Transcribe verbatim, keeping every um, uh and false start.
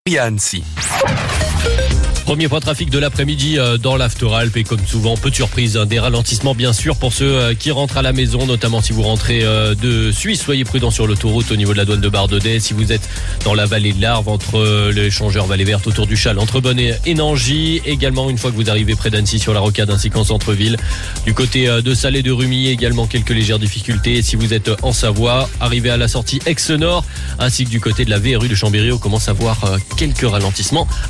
et à Annecy. Premier point trafic de l'après-midi dans l'After-Alpes et comme souvent, peu de surprises, des ralentissements bien sûr pour ceux qui rentrent à la maison, notamment si vous rentrez de Suisse. Soyez prudents sur l'autoroute au niveau de la douane de Bardedès. Si vous êtes dans la vallée de l'Arve, entre l'échangeur Vallée Verte autour du Châle, entre Bonnet et Nangy. Également, une fois que vous arrivez près d'Annecy sur la rocade ainsi qu'en centre-ville. Du côté de Salé de Rumilly, également quelques légères difficultés. Et si vous êtes en Savoie, arrivez à la sortie Aix-Nord ainsi que du côté de la V R U de Chambéry, on commence à voir quelques ralentissements.